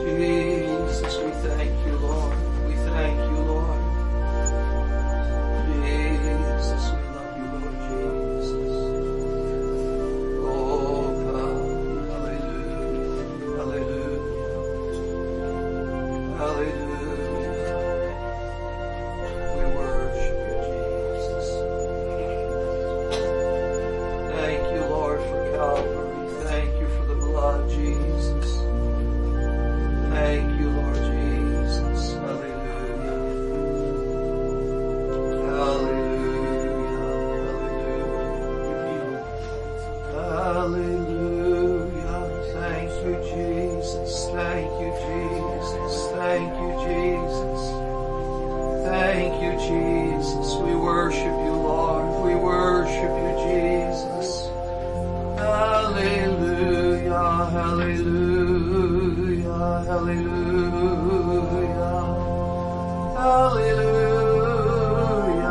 Jesus, we thank you, Lord. We thank you, Lord. Jesus, we love you, Lord Jesus. Oh God, hallelujah, hallelujah, hallelujah. We worship you, Jesus. Thank you, Lord, for Calvary. Thank you for the blood, Jesus. Thank you, Lord Jesus. Hallelujah. Hallelujah. Hallelujah. Thank you, Jesus. Thank you, Jesus. Thank you, Jesus. Thank you, Jesus. We worship you, Lord. We worship you, Jesus. Hallelujah. Hallelujah. Hallelujah. Hallelujah.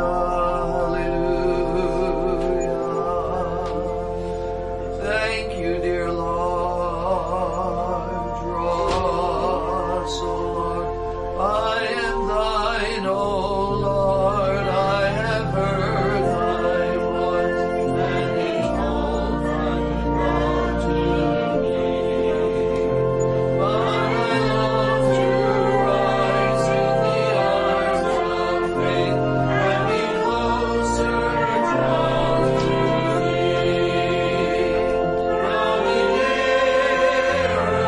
Hallelujah. Thank you, dear Lord. Draw us, O Lord. I am thine, O Lord. I have heard thy voice, and behold, I draw to thee. But I long to rise in the arms of faith, and be closer drawn to thee. Draw me nearer,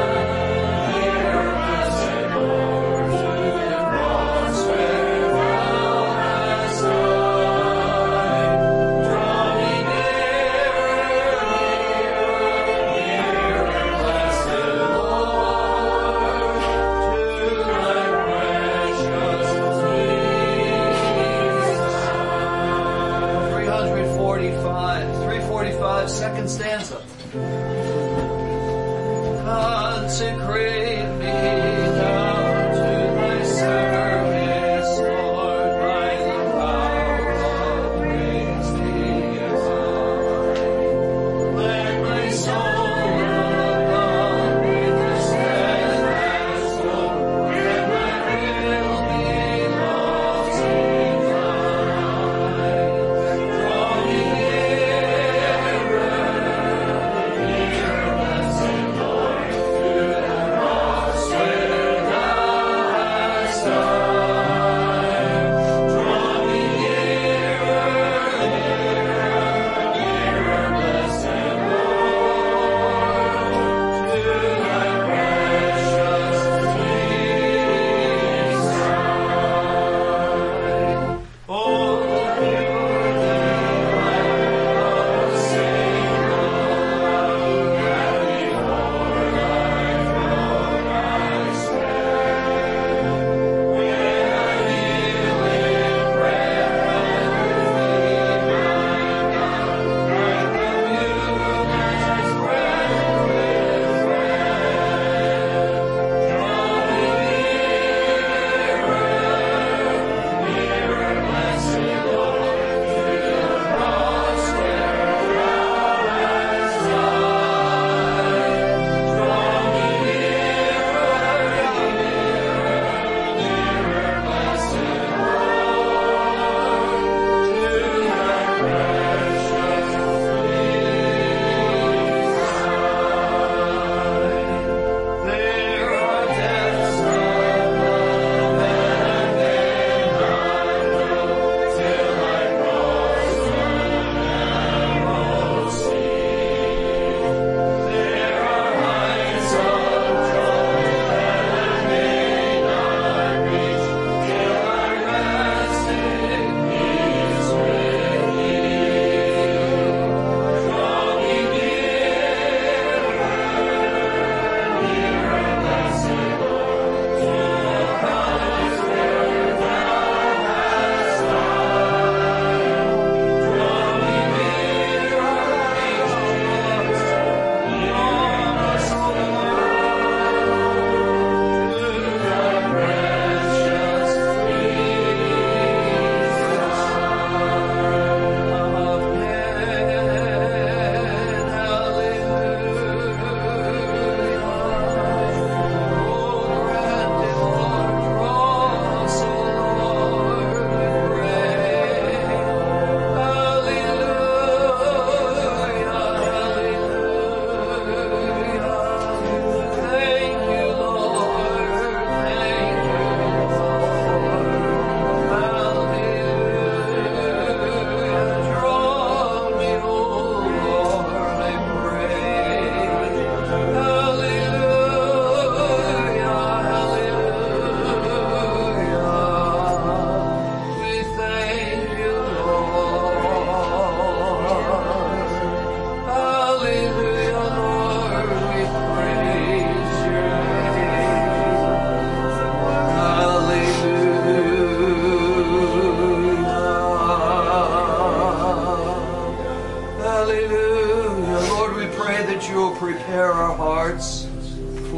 blessed Lord, to the cross where thou hast died. Draw me nearer, blessed Lord, to thy precious feet. 345, second stanza. Consecrate me now to thy service, Lord, by the power of grace divine. Let my soul abound with the steadfast hope, and my will be lost in thine. Draw me nearer, blessed Lord, to the cross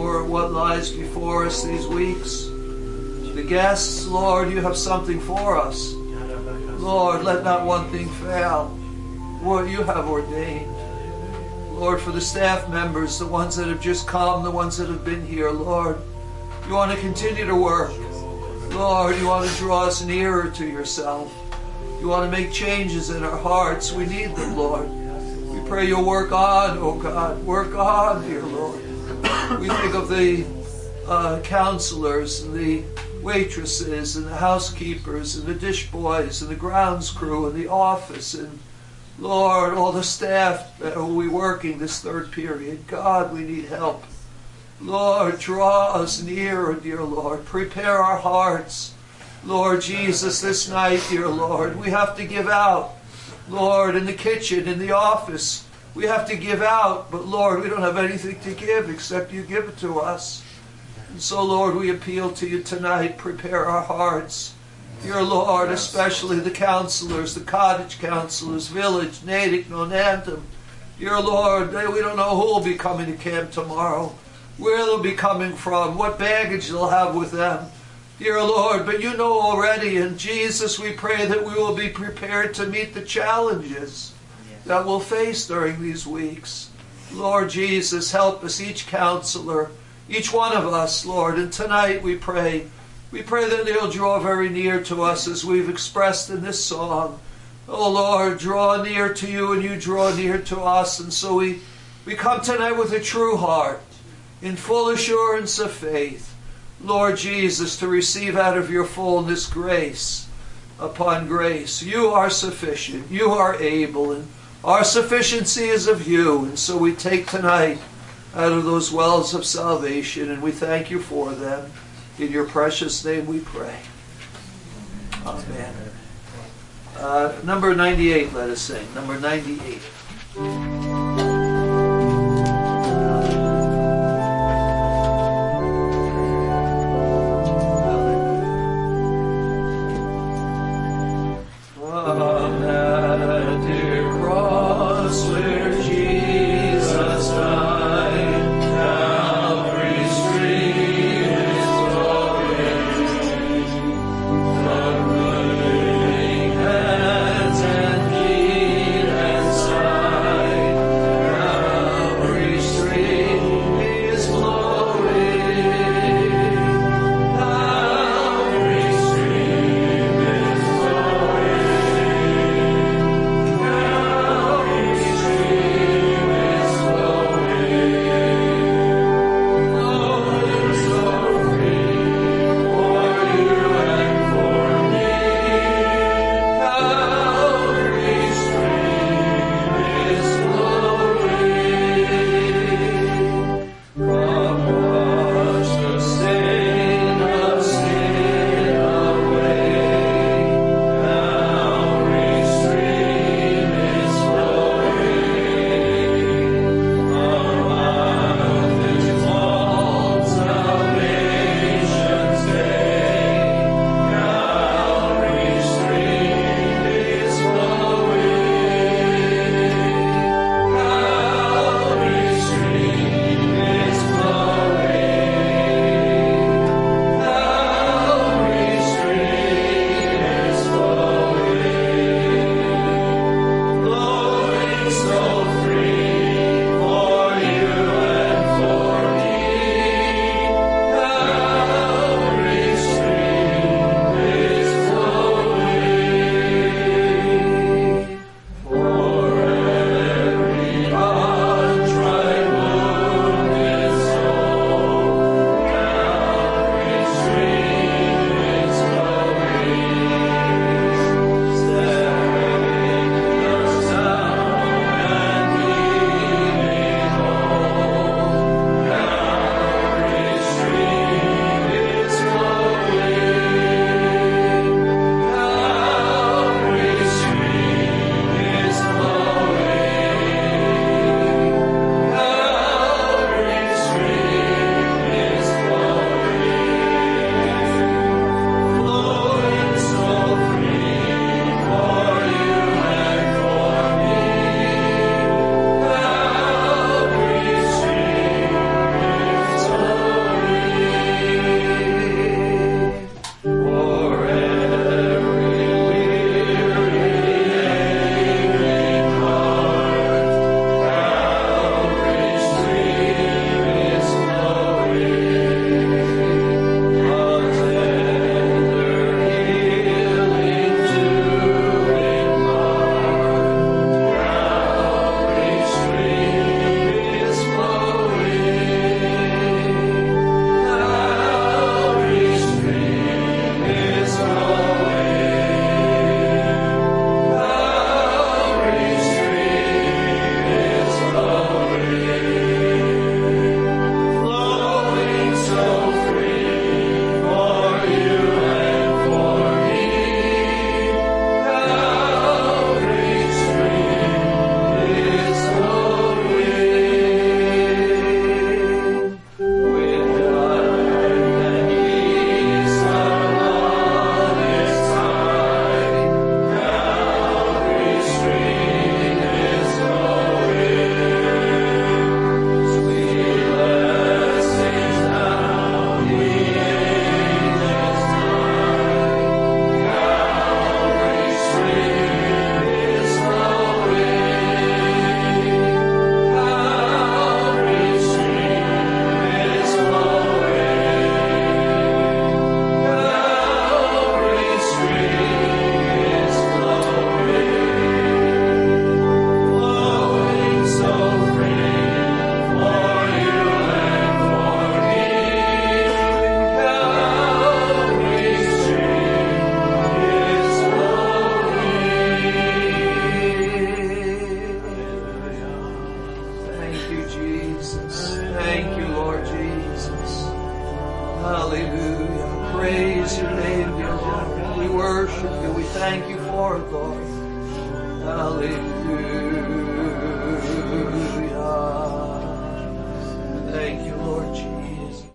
for what lies before us these weeks. The guests, Lord, you have something for us. Lord, let not one thing fail. What you have ordained. Lord, for the staff members, the ones that have just come, the ones that have been here, Lord, you want to continue to work. Lord, you want to draw us nearer to yourself. You want to make changes in our hearts. We need them, Lord. We pray you'll work on, oh God. Work on, dear Lord. We think of the counselors and the waitresses and the housekeepers and the dish boys and the grounds crew and the office and, Lord, all the staff that will be working this third period. God, we need help. Lord, draw us nearer, dear Lord. Prepare our hearts. Lord Jesus, this night, dear Lord, we have to give out. Lord, in the kitchen, in the office, we have to give out. But Lord, we don't have anything to give except you give it to us. And so, Lord, we appeal to you tonight. Prepare our hearts. Dear Lord, especially the counselors, the cottage counselors, village, Natick, Nonantum. Dear Lord, we don't know who will be coming to camp tomorrow, where they'll be coming from, what baggage they'll have with them. Dear Lord, but you know already, and Jesus, we pray that we will be prepared to meet the challenges that we'll face during these weeks. Lord Jesus, help us, each counselor, each one of us, Lord. And tonight we pray that they'll draw very near to us as we've expressed in this song. Oh Lord, draw near to you and you draw near to us. And so we come tonight with a true heart, in full assurance of faith, Lord Jesus, to receive out of your fullness grace upon grace. You are sufficient. You are able. And our sufficiency is of you. And so we take tonight out of those wells of salvation, and we thank you for them. In your precious name we pray. Amen. Number 98, let us sing. Number 98. Side worship you. We thank you for it, Lord. Hallelujah. Thank you, Lord Jesus.